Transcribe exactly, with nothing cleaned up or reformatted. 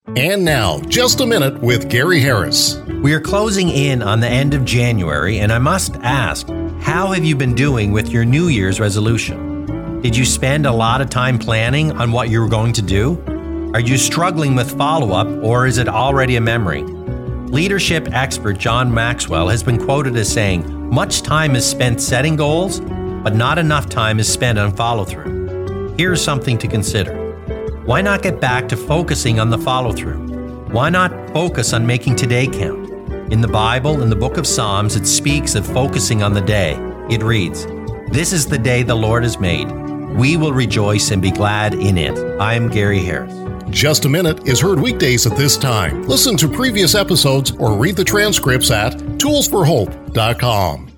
And now, Just a Minute with Gary Harris. We are closing in on the end of January, and I must ask, how have you been doing with your New Year's resolution? Did you spend a lot of time planning on what you were going to do? Are you struggling with follow-up, or is it already a memory? Leadership expert John Maxwell has been quoted as saying, "Much time is spent setting goals, but not enough time is spent on follow-through." Here's something to consider. Why not get back to focusing on the follow-through? Why not focus on making today count? In the Bible, in the book of Psalms, it speaks of focusing on the day. It reads, "This is the day the Lord has made. We will rejoice and be glad in it." I am Gary Harris. Just a Minute is heard weekdays at this time. Listen to previous episodes or read the transcripts at tools for hope dot com.